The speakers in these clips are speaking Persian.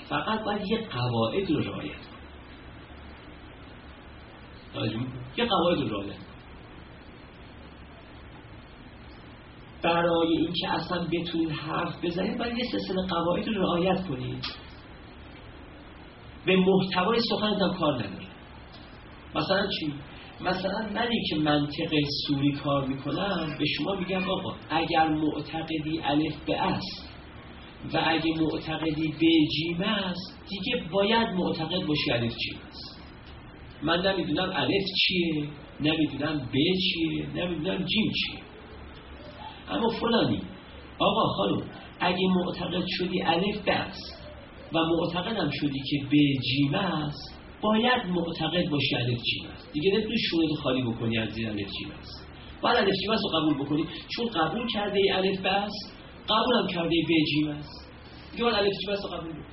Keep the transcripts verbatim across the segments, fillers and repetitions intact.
فقط باید یه قواعد رو رعایت کنید. یه قواعد رو رعایت کنید برای اینکه اصلا بتونید حرف بزنید باید یه سلسله قواعد رو رعایت کنید. به محتوای سخنتون کار نداره. مثلا چی؟ مثلا منی که منطق سوری کار میکنم به شما میگم آقا اگر معتقدی الف به است و اگه معتقدی ب جیم است دیگه باید معتقد باشی الف جیم است. من نمیدونم الف چیه، نمیدونم ب چیه، نمیدونم جیم چیه، اما فلانی آقا خانم اگه معتقد شدی الف به است و معتقدم شدی که ب جیم است باید معتقد باشی الف جیم است. دیگه نمیتونی شونت خالی بکنی از زیر الف جیم است. باید الف جیم است رو قبول بکنی، چون قبول کرده ای الف به است، قبول هم کرده ای ب جیم است، دیگه باید الف جیم است رو قبول بکنی.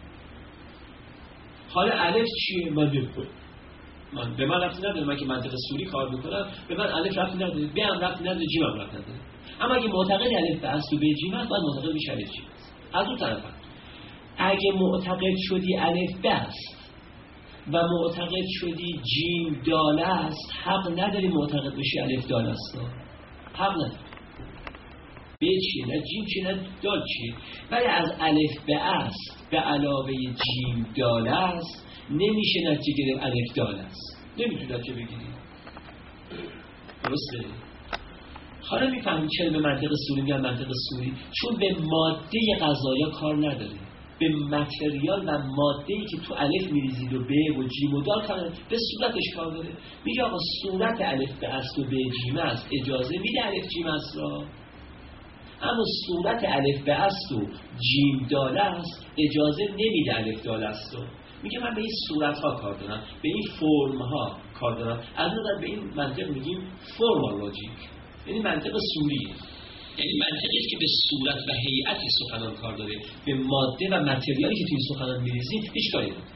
حالا الف چیه؟ من نمی‌دونم. من به من ربطی نداره، من که منطق سوری کار میکنم به من الف ربطی نداره، ب هم ربطی نداره، جیم هم ربطی نداره. اما اگه معتقد الف به است و ب جیم است باید معتقد بشی الف جیم است. از اون طرف اگه معتقد شدی الف به است و معتقد شدی جیم دال است حق نداری معتقد بشی الف دال است. حق نداری. ب چیه؟ نه جیم چیه؟ نه دال چیه؟ ولی از الف به است به علاوه جیم دال است نمیشه نتیجه گرفت الف دال است. نمیتونی نتیجه بگیری. درسته؟ حالا میفهمید چرا به منطق سوری میگن منطق سوری؟ چون به ماده غذایا کار نداره، به متریال و ماده‌ای که تو الف میریزید و ب و جیم و دال کار نداره، به صورتش کار داره. میگه آقا صورت الف به است و ب جیم است اجازه میده الف جیم است را، اما صورت الف به است و جیم دال است اجازه نمیده الف دال است را. میگه من به این صورت ها کار دارم، به این فرم ها کار دارم. از نظر به این منطق میگیم فرمال لاجیک، یعنی منطق سوریه، یعنی منطقی است که به صورت و هیئت سخنان کار داره، به ماده و متریالی که توی سخنان میریزید هیچ کاری نداره.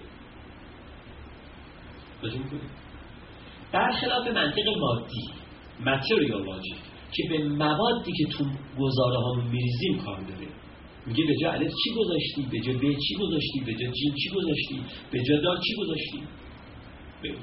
بجون کنید برخلاف منطق مادی متریال لاجیک که به موادی که تو گزاره ها میریزیم کار داره. میگه به جا الف چی گذاشتی، به جا ب چی گذاشتی، به جا جیم چی گذاشتی، به جا دال چی گذاشتی. بگو.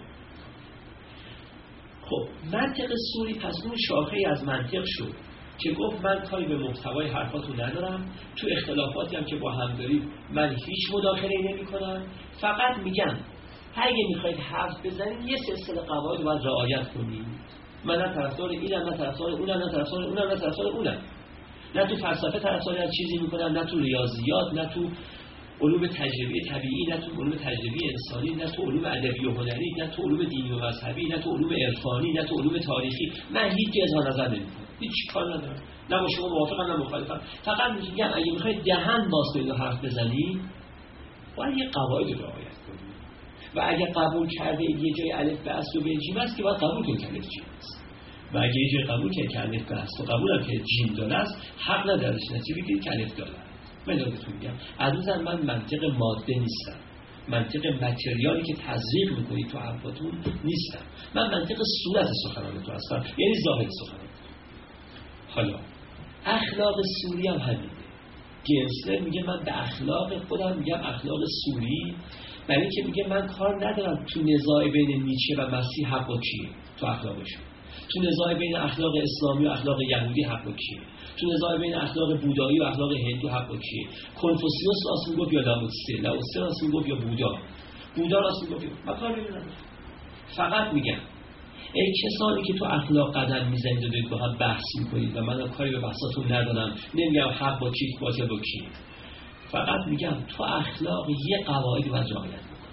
خب منطق سوری پس اون شاخه‌ای از منطق شد که گفت من کاری به محتوای حرفاتون ندارم، تو اختلافاتی هم که با هم دارید من هیچ مداخله‌ای نمی‌کنم، فقط میگم اگه میخواید حرف بزنید یه سلسله قواعد باید رعایت کنید. من نه طرفدار اینم، نه طرفدار اونم، نه طرفدار اونم، نه طرفدار اونم. نه تو فلسفه طرفداری از چیزی میکنم، نه تو ریاضیات، نه تو علوم تجربی طبیعی، نه تو علوم تجربی انسانی، نه تو علوم ادبی و هنری، نه تو علوم دینی و مذهبی، نه تو علوم عرفانی، نه تو علوم تاریخی. من هیچ اظهار نظر نمیکنم، هیچ کار ندارم، نه با شما موافقم نه مخالفم. فقط میگم اگه میخواید دهن باز کنید و حرف بزنید باید یه قواعد رعایت کنید و اگه قبول کرده یه جای الف به است و ب جیم است که باید قبول کنید الف جیم است. و اگه یه جای قبول کرد که الف به است و قبولم که جیم دال است حق ندارش نتیجه بگیرید که الف دال است. من دارتون میگم از نظر من منطق ماده نیستم، منطق متریالی که تزریق میکنید تو حرفاتون نیستم، من منطق صورت سخنان تو هستم، یعنی ظاهر سخنان. حالا اخلاق سوری هم همینه. گرسلر میگه من به اخلاق خودم میگم اخلاق سوری، برای اینکه میگه من کار ندارم تو نزاع بین نیچه و مسیح حق و کیه تو اخلاقشون، تو نزاع بین اخلاق اسلامی و اخلاق یهودی حق و کیه، تو نزاع بین اخلاق بودایی و اخلاق هندو حق و کیه. کنفوسیوس راست میگفت یا لاوتسه، لاوتسه راست میگفت یا بودا، بودا راست میگفت. من کار نمی‌کنم، فقط میگم ای کسانی که تو اخلاق قدم میزنید و دارید با هم بحث میکنید و من کاری به بحثاتون ندارم، نمیگم حق با کی باطل با کی، فقط میگم تو اخلاق یه قواعدی باید رعایت بکنید.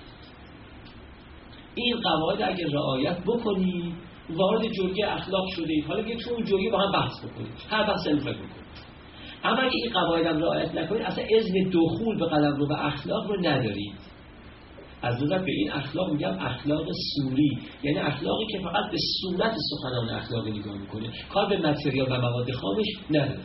این قواعد اگه رعایت بکنید وارد جرگه اخلاق شده اید، حالا دیگه تو اون جرگه با هم بحث بکنید، هر بحث انتخاب بکنید. اما اگه این قواعد هم رعایت نکنید اصلا اذن دخول به قلمرو و اخلاق رو ندارید. از نظر به این اخلاق میگم اخلاق سوری، یعنی اخلاقی که فقط به صورت سخنان اخلاقی نگاه میکنه، کار به متریال و مواد خامش نداره.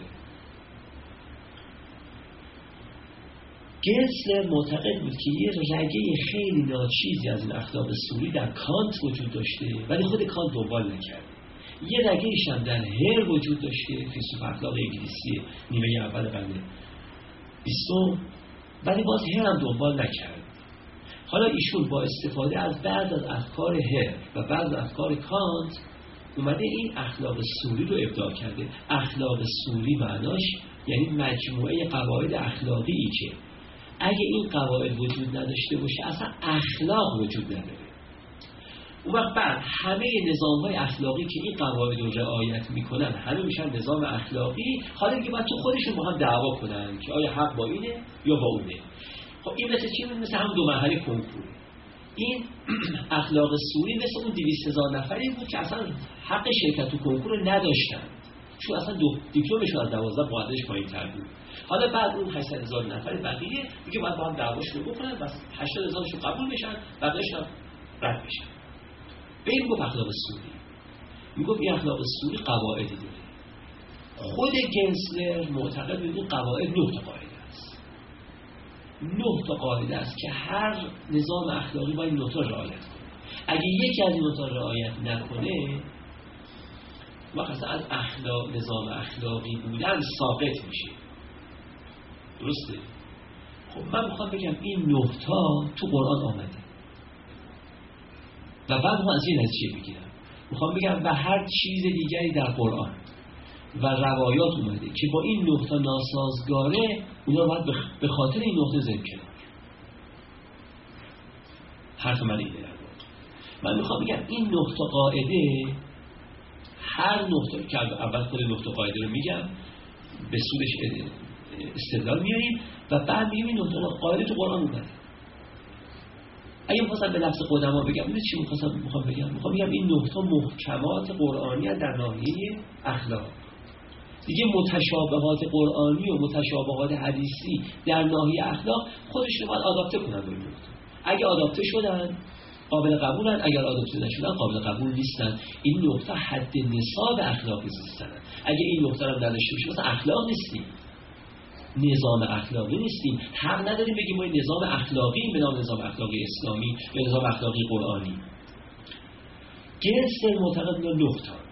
گرسلر معتقد بود که یه رگه خیلی ناچیزی از این اخلاق سوری در کانت وجود داشته ولی خود کانت دنبال نکرد. یه رگه‌ایش هم در هر وجود داشته، فیلسوف اخلاق انگلیسی نیمه اول قرن بیستم، ولی باز هر هم دنبال نکرد. حالا ایشون با استفاده از بعض از افکار هر و بعض از افکار کانت اومده این اخلاق سوری رو ابداع کرده. اخلاق سوری معناش یعنی مجموعه قواعد اخلاقی که اگه این قواعد وجود نداشته باشه اصلا اخلاق وجود نداره. اون وقت بعد همه نظام‌های اخلاقی که این قواعد رو رعایت میکنن همه میشن نظام اخلاقی. حالا دیگه باید تو خودشون با هم دعوا کنن که آیا حق با اینه یا با اونه. خب این مثل چی؟ مثل هم دو مرحله کنکور. این اخلاق سوری مثل اون دویست هزار نفری بود که اصلا حق شرکت تو کنکور رو نداشتن، چون اصلا دو دیپلمشون از دوازده معدلش پایین‌تر بود. حالا بعد اون هشتصد هزار نفر بقیه دیگه باید با هم دعواشون رو بکنن، بس هشتاد هزارشون قبول بشن، بقیه‌شون هم رد بشن. به این گفت اخلاق سوری. میگفت این اخلاق سوری قواعدی داره. خود گنسلر معتقد به این قواعد نه تا قاعده است. نه تا قاعده است که هر نظام اخلاقی باید نه تا رعایت کنه. اگه یکی از این نه تا رعایت نکنه وقتی از اخلاق نظام اخلاقی بودن ساقط میشه. درسته؟ خب من میخوام بگم این نه تا تو قرآن آمده و بعد ما از این نتیجه بگیرم. میخوام بگم به هر چیز دیگری در قرآن و روایات اومده که با این نه تا ناسازگاره اونا باید به خاطر این نقطه ذکر کنن. حرف من اینه. من میخوام بگم این نه تا قاعده، هر نقطه که اول خود نقطه قاعده رو میگم به سودش استدلال میاریم و بعد میگیم این نقطه قاعده تو قرآن اومده. اگه می‌خواستم به لفظ قدما بگم این چی می‌خواستم می‌خوام بگم می‌خوام بگم این نقطه محکمات قرآنی در ناحیه اخلاق. دیگه متشابهات قرآنی و متشابهات حدیثی در ناحیه اخلاق خودش رو باید آداپته کنن به این نقطه. اگه آداپته شدن قابل قبولن، اگر آداپته نشدن قابل قبول نیستن. این نقطه حد نصاب اخلاقی زیستن. اگه این نقطه رو نداشته باشیم مثلا اخلاق نیستیم، نظام اخلاقی نیستیم، حق نداریم بگیم ما نظام اخلاقی به نام نظام اخلاقی اسلامی یا نظام اخلاقی قرآنی. گنسلر معتقد به نقطات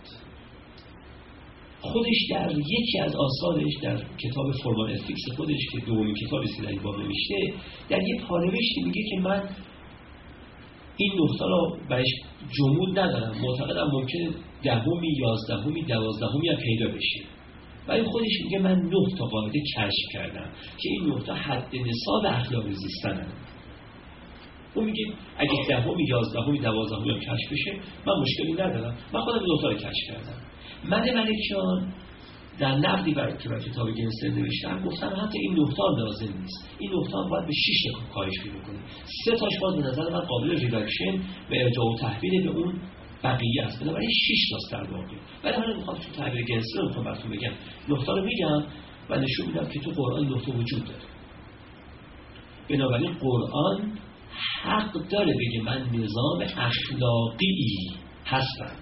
خودش در یکی از آثارش در کتاب فرمان افیکس خودش که دومین کتابی است که در این باب نوشته، در یک پانوشتی میگه که من این نقطه را برش جمود ندارم، معتقدم ممکنه دهمی، یازدهمی، دوازدهمی هم پیدا بشه. ولی خودش میگه من نه تا قاعده کشف کردم که این نه تا حد نصاب اخلاقی زیستنن. اون میگه اگه دهمی، یازدهمی، دوازدهمی هم کشف بشه من مشکلی ندارم، من خودم نه تا رو کشف کردم. من ملکیان در نقدی بر کتاب گنسلر نوشتم گفتم حتی این نه تا لازم نیست، این نه تا باید به شش تا کاهش پیدا کنه. سه تاش باز به نظر من قابل ریداکشن و ارجاع و تحویل به اون بقیه است، بنابراین شش تاست در واقع. ولی من میخوام تو تعبیر گنسلر میخوام براتون بگم نه تا رو میگم و نشون میدم که تو قرآن نه تا وجود داره. بنابراین قرآن حق داره بگه من نظام اخلاقی هستم.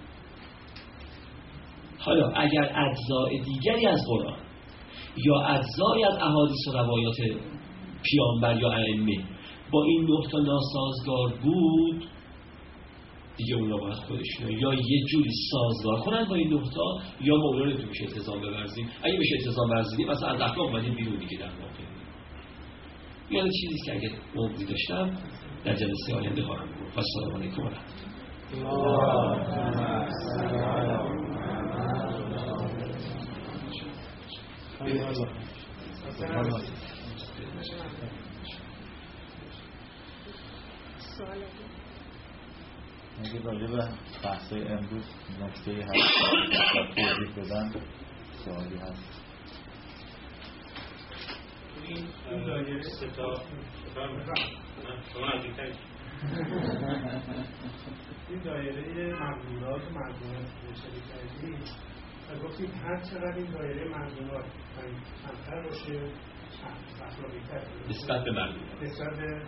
حالا اگر اجزای دیگری از قرآن یا اجزای از احادیث و روایات پیامبر یا ائمه با این نقطه ناسازگار بود دیگه اونا باید خودشون یا یه جوری سازگار کنن با این نقطه یا ما اونا رو تو میشه التزام بورزیم. اگه بشه التزام ورزیدیم مثلا از اخلاق اومدیم بیرون دیگه. در واقع یعنی چیزی که اگه موضوعی داشتم در جلسه آینده خواهم گفت. السلام علیکم و رحمت الله. اگه راجع به بحث امروز نکته هست توضیح بدن سوالی هست. این دایره ستا شما نزدیکتر این دایره مقدورات و مقدورات روشنی کردی و گفتید هر چقدر این دایره مقدورات کمتر باشه اخلاقی‌تر نسبت به مقدورات نسبت به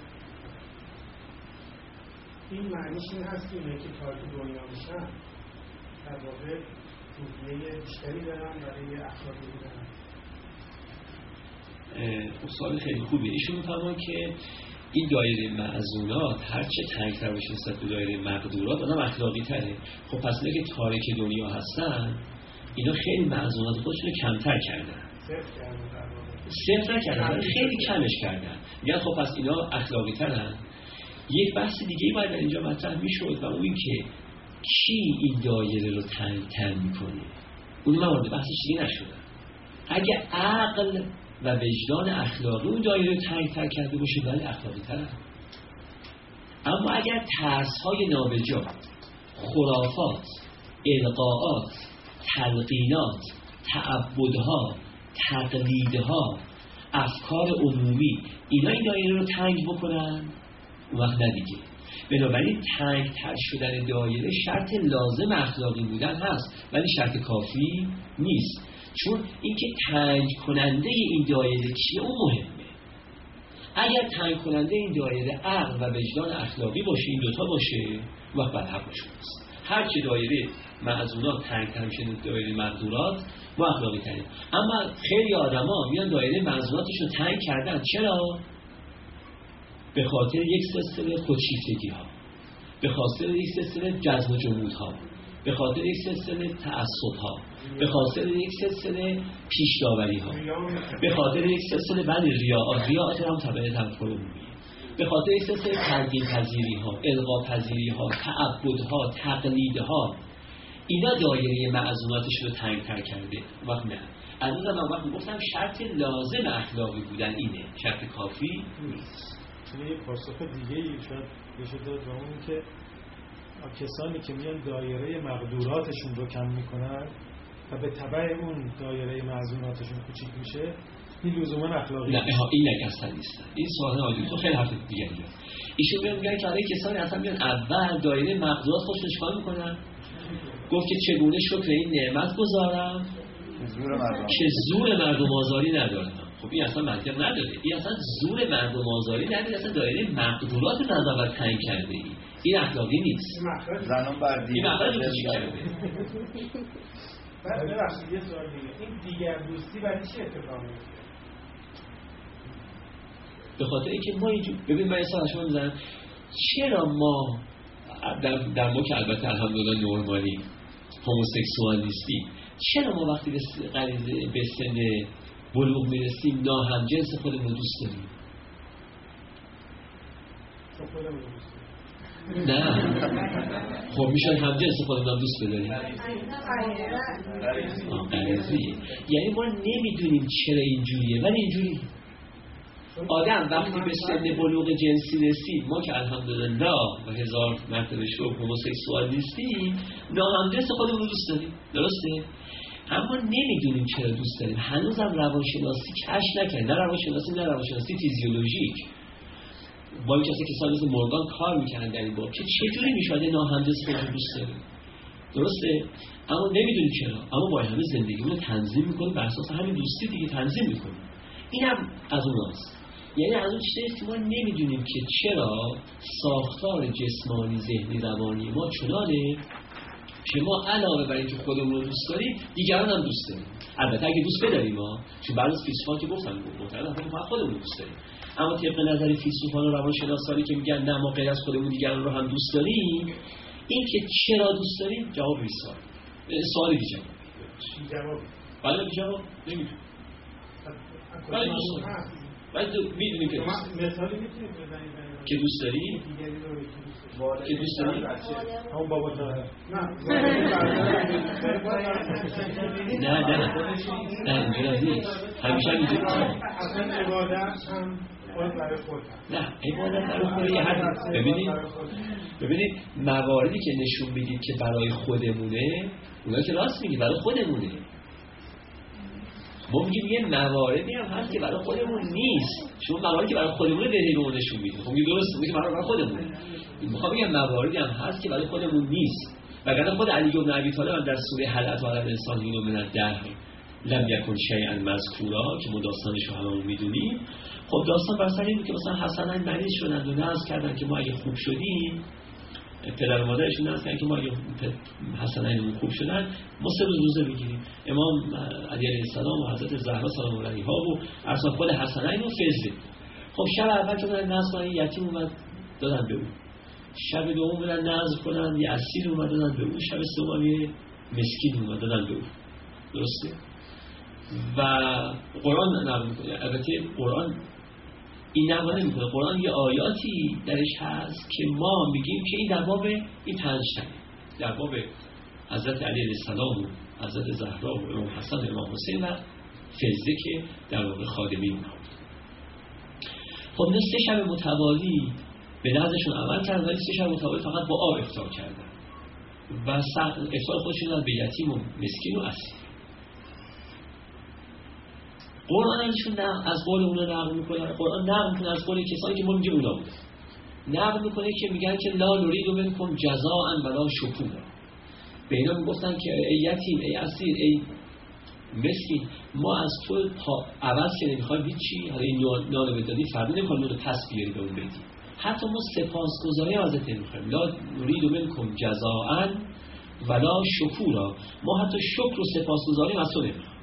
این معنیش این هست که اینه که تارک دنیا میشن در واقع روحیه بیشتری دارن برای اخلاقی بودن. سوال خیلی خوبیه. ایشون میفرمایند که این دایره معزونات هرچه تنگ‌تر باشه نسبت به دایره مقدورات اونم اخلاقی تره. خب پس اینه که تارک دنیا هستن اینا خیلی معزونات خودشون رو کمتر کردن. صرف کردن در واقع. صفر نکردن، خیلی کمش کردن. میگن خب پس اینا اخلاقی ترن. یک بحث دیگه باید اینجا مطرح میشد و اون این که کی این دایره رو تنگ‌تر میکنه. اون من وارد بحثش دیگه نشدم. اگه عقل و وجدان اخلاقی اون دایره رو تنگ‌تر کرده باشه ولی اخلاقی ترن. اما اگر ترس‌های نابجا، خرافات، القاءات، تلقینات، تعبدها، تقلیدها، افکار عمومی اینا این دایره رو تنگ بکنن اون وقت ندیگه. بنابراین تنگ تر شدن دایره شرط لازم اخلاقی بودن هست ولی شرط کافی نیست، چون اینکه تنگ کننده این دایره چیه اون مهمه. اگر تنگ کننده این دایره عقل و وجدان اخلاقی باشه، این دوتا باشه، وقت باید حق باشه. هر چه دایره معزونات تنگ تر میشه دایره مقدورات با اخلاقی ترین. اما خیلی آدما میان دایره معزوناتشون تنگ کردن. چرا؟ به خاطر یک سلسله خودشیفتگی ها، به خاطر یک سلسله جذب و جمود ها، به خاطر یک سلسله تعصب ها، به خاطر یک سلسله پیش داوری ها، به خاطر یک سلسله بند ریاءات، ریاءات هم تبعیت هم عمومیه، به خاطر یک سلسله تلقین پذیری ها، القا پذیری ها، تعبد ها، تقلید ها. اینا دایره معزوناتش رو تنگ تر کرده. وقت نه. از اون زمان وقت گفتم شرط لازم اخلاقی بودن اینه، شرط کافی نیست. یه پاسخ دیگه ای شاید بشه داد و اون که کسانی که میان دایره مقدوراتشون رو کم میکنن و به تبع اون دایره معزوناتشون کوچیک میشه، این لزوما اخلاقی نه این یک اصلا نیست. این سوال آجوری تو خیلی حرف دیگه میگه. ایشون میگن میگن که آره کسانی اصلا میان اول دایره مقدورات خودشون چیکار میکنن؟ گفت که چگونه شکر این نعمت گذارم زور مردم که زور مردم آزاری ندارم. خب این اصلا منطق نداره. این اصلا زور مردم آزاری نداره، اصلا دایره مقدورات رو از اول تنگ کرده ای. این اخلاقی نیست. زنان بر این مقدار رو چی کرده؟ بعد ببخشید یه سوال دیگه، این دیگر دوستی برای چی اتفاق میفته؟ به خاطر اینکه ما اینجور ببین من یه سوال شما میزنم، چرا ما در, در ما که البته الحمدلله نورمالی هوموسکسوال نیستیم، چرا ما وقتی به غریزه به سن بلوغ میرسیم ناهمجنس خودمون رو دوست داریم؟ نه خب میشن همجنس خودمون دوست بداریم. غریزی. یعنی ما نمیدونیم چرا اینجوریه ولی اینجوری. آدم وقتی به سن بلوغ جنسی رسید، ما که الحمدلله و هزار مرتبه شکر هوموسکسوال نیستیم، ناهمجنس خودمون رو دوست داریم. درسته؟ اما نمیدونیم چرا دوست داریم. هنوزم روانشناسی کشف نکرد، نه روانشناسی نه روانشناسی فیزیولوژیک. با این کسی کسانی مثل مورگان کار میکنن در این باب که چجوری میشده ناهمجنس خودمون دوست داریم. درسته؟ اما نمیدونیم چرا. اما با همه زندگیمون رو تنظیم میکنیم، بر اساس همین دوستی دیگه تنظیم میکنیم. اینم از اوناست. یعنی از اون چیزی که ما نمیدونیم که چرا ساختار جسمانی، ذهنی، روانی ما چنانه که ما علاوه بر اینکه خودمون رو دوست داریم دیگران هم دوست داریم. البته اگه دوست بداریم ما، چون بعضی فیلسوفا که گفتن معتقدن ما خودمون رو دوست داریم، اما طبق نظر فیلسوفان و روانشناسانی که میگن نه ما غیر از خودمون دیگران رو هم دوست داریم، این که چرا دوست داریم جواب ریسال سوال بی جواب. جواب بله بی جواب نمیدونم. ولی دوست داریم. ولی میدونیم که مثالی میتونید بزنید که دوست داری؟ که دوست داری؟ همون بابا طاهر. نه نه نه اینجوری نیست. همیشه اینجوری اصلا عبادت هم خود برای خود نه عبادت برای خود یه حد. ببینید ببینید مواردی که نشون میدید که برای خودمونه، اونا که راست میگی برای خودمونه. ما میگیم یه مواردی هم هست که برای خودمون نیست. شما مواردی که برای خودمونه دلیل اون نشون میدید. خب میگه درست میگه برای خودمونه. میخوام بگم مواردی هم هست که برای خودمون نیست. وگرنه خود علی بن ابی طالب در سوره هل اتى علی الانسان حین من الدهر لم یکن شیئا مذکورا که ما داستانش رو هممون میدونیم. خب داستان بر سر این بود که مثلا حسنین مریض شدند و نذر کردن که ما اگه خوب شدیم، پدر و مادرشون نذر کردن که ما اگه حسنین خوب شدن ما سه روز روزه بگیریم. امام علی علیه السلام و حضرت زهرا سلام علیها و اصلا خود حسنین و فضل. خب شب اول که دادن نذر کنن یتیم اومد دادن به اون. شب دوم بودن نذر کنن یه اسیر اومد دادن به اون. شب سوم یه مسکین اومد دادن به اون. درسته؟ و قرآن نقل میکنه. البته قرآن این نقل نمیکنه، قرآن یه آیاتی درش هست که ما میگیم که این در باب این پنج تنه، در باب حضرت علی علیه السلام و حضرت زهرا و امام حسن و امام حسین و فزده که در واقع خادمی اونها. خب اینا سه شب متوالی به نظرشون عمل کردن، ولی سه شب متوالی فقط با آب افطار کردن و افطار خودشون دادن به یتیم و مسکین و اسیر. قرآن ازشون از قول اونا نقل میکنه، قرآن نقل میکنه از قول کسانی که ما میگه اونا بوده، نقل میکنه که میگن که لا نرید منکم جزاء ولا شکورا. به اینا میگفتن که ای یتیم، ای اسیر، ای مسکین، ما از تو عوض که نمیخوایم هیچی، حالا این نان بدادی فردا نمیخوایم نان پس بیاری به اون بدی، حتی ما سپاسگزاری ازت نمیخوایم. لا نرید منکم جزاء ولا شکورا، ما حتی شکر و سپاسگزاری از تو نمیخوایم.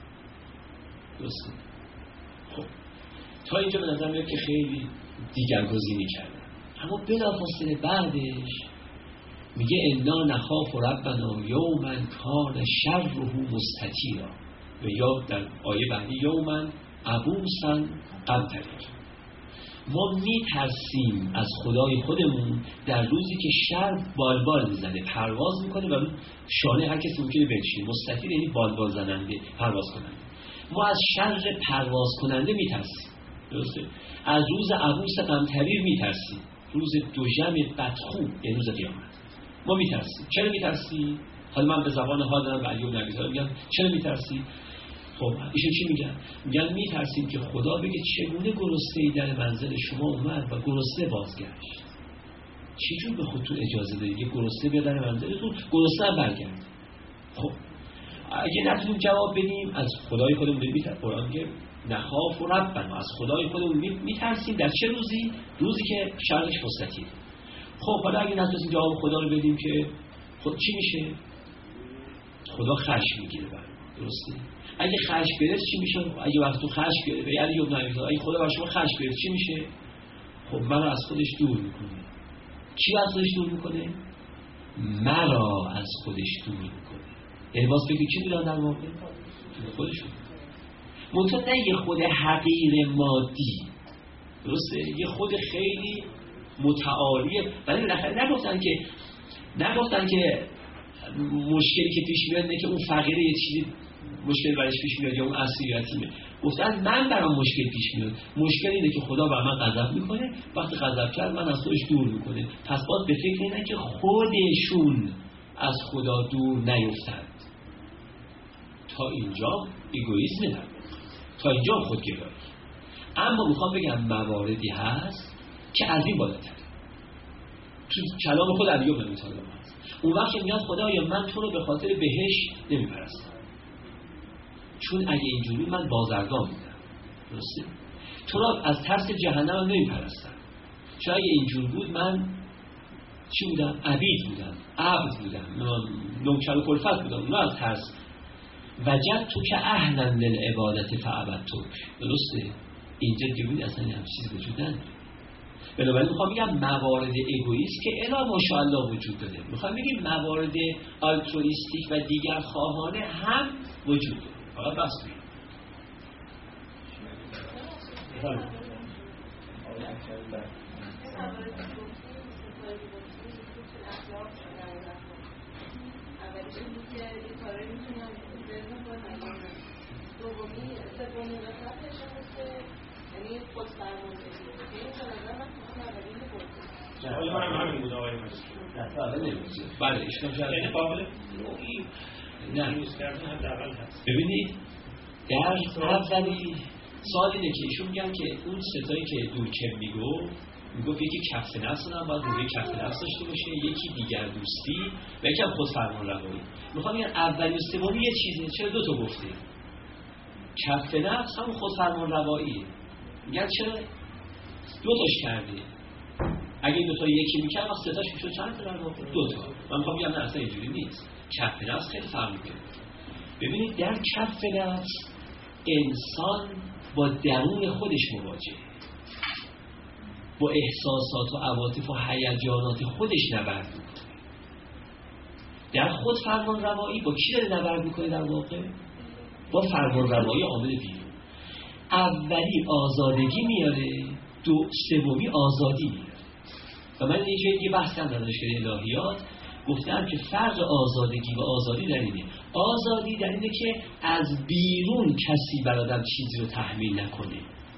درسته؟ خب تا اینجا به نظر میاد که خیلی دیگرگزینی کردن، اما بلافاصله بعدش میگه انا نخاف ربنا یوما کان شره مستطیرا، و یا در آیه بعدی یوما عبوسا قمطریر، ما میترسیم از خدای خودمون در روزی که شر بالبال میزنه، پرواز میکنه و شانه هر کسی ممکنه بنشینه. مستطیر یعنی بالبال زننده، پرواز کننده. ما از شر پرواز کننده میترسیم، درسته؟ از روز عبوس قمطریر میترسیم، روز دوژم بدخو، یعنی روز قیامت ما میترسیم. چرا میترسیم؟ حالا من به زبان حال دارم و ایوب نبی‌زاده میگم چرا میترسیم؟ خب ایشون چی میگن؟ میگن میترسیم که خدا بگه چگونه گرسنه‌ای در منزل شما اومد و گرسنه بازگشت. چجور به خودتون اجازه دارید که گرسنه بیاد در منزلتون، گرسنه برگرد؟ خب اگه نتونیم جواب بدیم از خدای خودمون میترسیم. قرآن میگه نخاف ربنا، از خدای خودمون میترسیم. در چه روزی؟ روزی که شرش مستطیر. خب حالا اگه نتونیم جواب خدا رو بدیم که خود چی میشه؟ خدا خشم میگیره برای ما، درسته؟ اگه خشم گرفت چی میشه؟ اگه وقت تو خشم گرفت، یعنی یوم نمیشه، اگه خدا برای شما خشم گرفت چی میشه؟ خب منو از خودش دور میکنه. کی از خودش دور میکنه؟ مرا از خودش دور میکنه. یعنی باز بگید کی دورن در واقع؟ خودشون. منطقه نه یه خود حقیر مادی، درسته؟ یه خود خیلی متعالیه. ولی بالاخره نگفتن که نگفتن که مشکلی که پیش میاد نه که اون فقیره یه چیزی مشکل برایش پیش میاد یا اون اسیر یتیمه. گفتن من برام مشکل پیش میاد، مشکل اینه که خدا بر من غضب میکنه، وقتی غضب کرد من از خودش دور میکنه. پس باز به فکر اینه که خودشون از خدا دور نیفتند. تا اینجا ایگویسم نه، تا اینجا خودگرایی. اما میخوام بگم مواردی هست که از این بالاتر تو کلام خود ایوب نمیتونم هست. اون وقت میگن خدایا من تو رو به خاطر بهشت نمیپرستم، چون اگه اینجوری من بازرگان بودم، درسته؟ تو رو از ترس جهنم نمیپرستم، چون اگه اینجور بود من چی بودم؟ عبید بودم، عبد بودم، نوکر و کلفت بودم، نه از ترس. وجد تو که اهلا للعبادت فعبدتک، درسته؟ اینجا دیگه اصلا هم چیز وجود نداره. بنابراین میخوام بگم موارد ایگویست که الا ماشاءالله وجود داره، میخوام بگیم موارد آلترویستیک و دیگر خواهانه هم وجود داره. فقط بس کنیم. حالا من همین بود آقای مسئول. بله اشکال شده. یعنی قابل نوعی نه نیوز کردن حداقل هست. ببینید در اولی سوال اینه که ایشون میگن که اون ستایی که دورکم میگو میگفت یکی کف نفس هم باید روی کف نفس داشته باشه، یکی دیگر دوستی و یکی هم خود فرمان روایی. میخوام بگم اولی و سومی یه چیزه، چرا دو تا گفته؟ کف نفس هم خود فرمان روایی. میگن چرا دو تاش کردی؟ اگه دو تا یکی میکرد وقت ستاش میشد چند تا در واقع؟ دو تا. من میخوام بگم نه اصلا اینجوری نیست. کف نفس خیلی فرق میکنه. ببینید در کف نفس انسان با درون خودش مواجهه، با احساسات و عواطف و هیجانات خودش نبرد میکنه. در خود فرمان روایی با کی داره نبرد میکنه در واقع؟ با فرمانروایی عامل بیرون. اولی آزادگی میاره، دو سومی آزادی میاره. و من اینجا یه بحث کردم در دانشگاه الهیات، گفتم که فرق آزادگی و آزادی در اینه. آزادی در اینه که از بیرون کسی بر آدم چیزی رو تحمیل نکنه.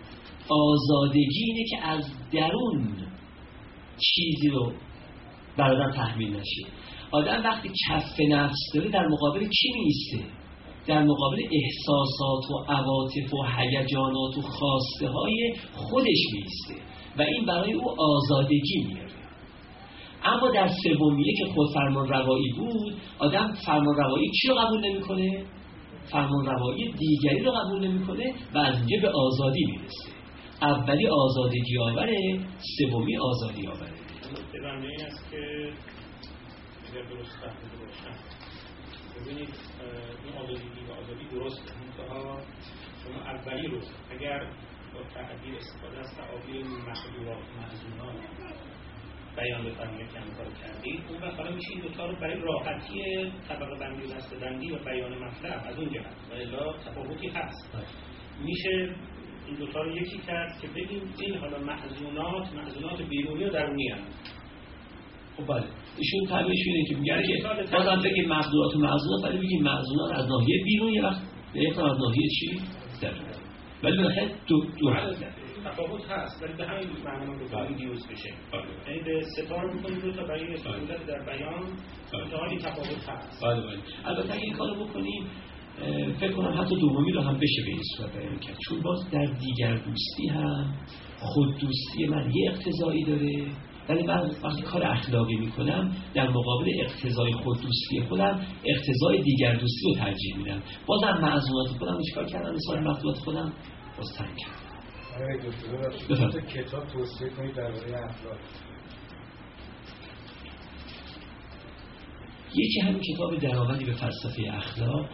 آزادگی اینه که از درون چیزی رو بر آدم تحمیل نشه. آدم وقتی کف نفس داره در مقابل کی میسته؟ در مقابل احساسات و عواطف و هیجانات و خواسته های خودش میسته و این برای او آزادگی میاره. اما در سومیه که خود فرمان روایی بود، آدم فرمان روایی چی رو قبول نمیکنه؟ فرمان روایی دیگری رو قبول نمیکنه و از اینجا به آزادی میرسه. اولی آزادگی آوره، سومی آزادی آوره. ادامه این است که اگر درست فهمیده باشم، ببینید این آزادگی و آزادی درسته، منتها شما اولی رو اگر با تعبیر استفاده از تعابیر محدودات و محزونات بیان بفرمایید که همکار کردید، اون وقت حالا میشه این دوتا رو برای راحتی طبقه بندی و دسته بندی و بیان مطلب از اون جهت و الا تفاوتی هست، میشه این دوتا رو یکی کرد که بگیم این حالا محزونات محزونات بیرونی و درونی هست. خب بله، ایشون تعبیرش اینه که میگه که بازم بگیم محدودات و محزونات، ولی بگیم محزونات از ناحیه بیرون، یه وقت یک از ناحیه چی؟ درون. ولی بالاخره دو دو تفاوت هست، ولی به همین معنی رو باید دیوز بشه. یعنی به ستار می‌کنیم دو تا برای سهولت در بیان، منتها این تفاوت هست. بله بله. البته اگه این کارو بکنیم فکر کنم حتی دومی رو هم بشه به این صورت بیان کرد، چون باز در دیگر دوستی هم خود دوستی من یه اقتضایی داره، ولی من وقتی کار اخلاقی میکنم در مقابل اقتضای خود دوستی خودم اقتضای دیگر دوستی رو ترجیح میدم. بازم معزونات خودم چیکار کردم؟ مثلا محدودات خودم باز تنگ کردم. آره دکتر داشت کتاب توصیه کنید درباره اخلاق. یکی همین کتاب درآمدی به فلسفه اخلاق،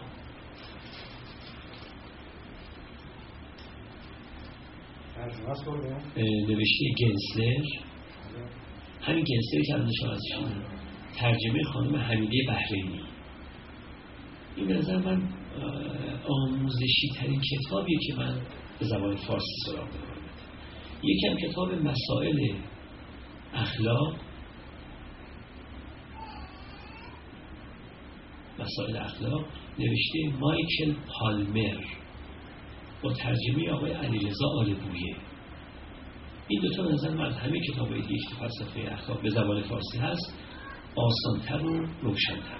نوشته گنسلر، همین گنسلر که الان شما ازش ترجمه خانم حمیده بحرینی. این به نظر من آموزشی ترین کتابیه که من به زبان فارسی سراغ دارم. یکی هم کتاب مسائل اخلاق، مسائل اخلاق نوشته مایکل پالمر با ترجمه آقای علیرضا آلبویه. این دوتا به نظر من از همه کتاب‌های دیگه که فلسفه اخلاق به زبان فارسی هست آسان‌تر و روشن‌تر.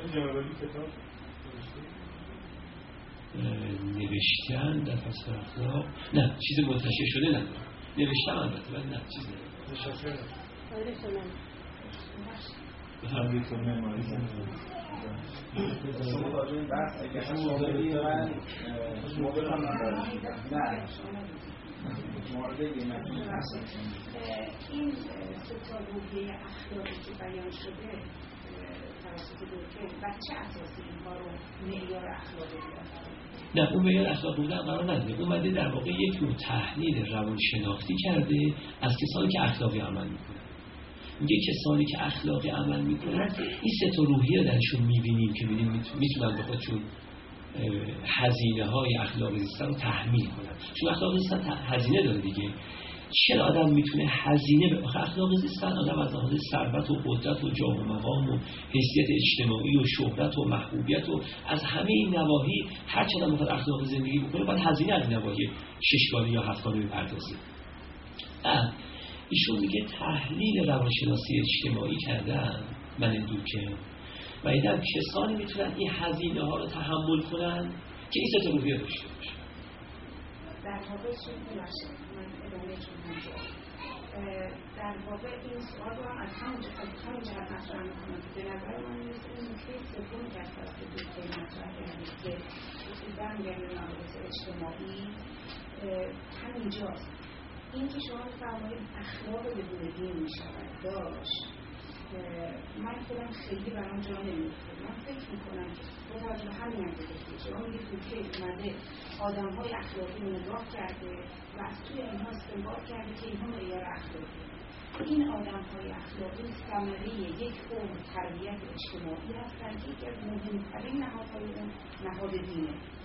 نوشتن در فلسفه اخلاق نه چیز منتشر شده نه، نوشتم البته ولی نه چیز نوشته. همین که معماری شما راجع به بحث اگه شمالی من مورد هم ندارم نه مورد دیگه این ستا روحیه اخلاقی که بیان شده توسط دکتر و چه اساسی اینها رو معیار اخلاقی بودن؟ نه اون معیار اخلاقی بودن قرار نداره. اومده در واقع یک نوع تحلیل روانشناختی کرده از کسانی که اخلاقی عمل میکنن. میگه کسانی که اخلاقی عمل میکنن این سه تا روحیه درشون میبینیم که میبینیم میتونن به خودشون هزینه های اخلاقی زیستن رو تحمیل کنن، چون اخلاقی زیستن هزینه داره دیگه. چرا آدم میتونه هزینه به اخلاقی زیستن؟ آدم از لحاظ ثروت و قدرت و جاه و مقام و حیثیت اجتماعی و شهرت و محبوبیت و از همه این نواحی هر چقدر میخواد اخلاقی زندگی بکنه باید هزینه از نواحی ششگانه یا هفتگانه بپردازه. بعد ایشون میگه تحلیل روانشناسی اجتماعی کردن من دوکه و ایدم کسانی میتونن این هزینه ها رو تحمل کنن که این سه تا روحیه داشته باشه. در واقع چون باشه من ادامه چون در واقع این سوال رو هم از همون جهت مطرح میکنم که به نظر من مثل این نکته سوم که از طرف دکتر مطرح کردید که برمیگردیم به مباحث اجتماعی همینجاست. این که شما فرمایید اخلاق بدون دین میشود داشت، من خودم خیلی برام جا نمیفته. من فکر میکنم که با توجه به همین هم بگید شما میگه توی اومده آدم های اخلاقی رو نگاه کرده و از توی اینها استنباط کرده که اینها معیار اخلاقی. این آدم های اخلاقی ثمره یک قوم تربیت اجتماعی هستند که یکی از مهمترین نهادهای اون نهاد دینه.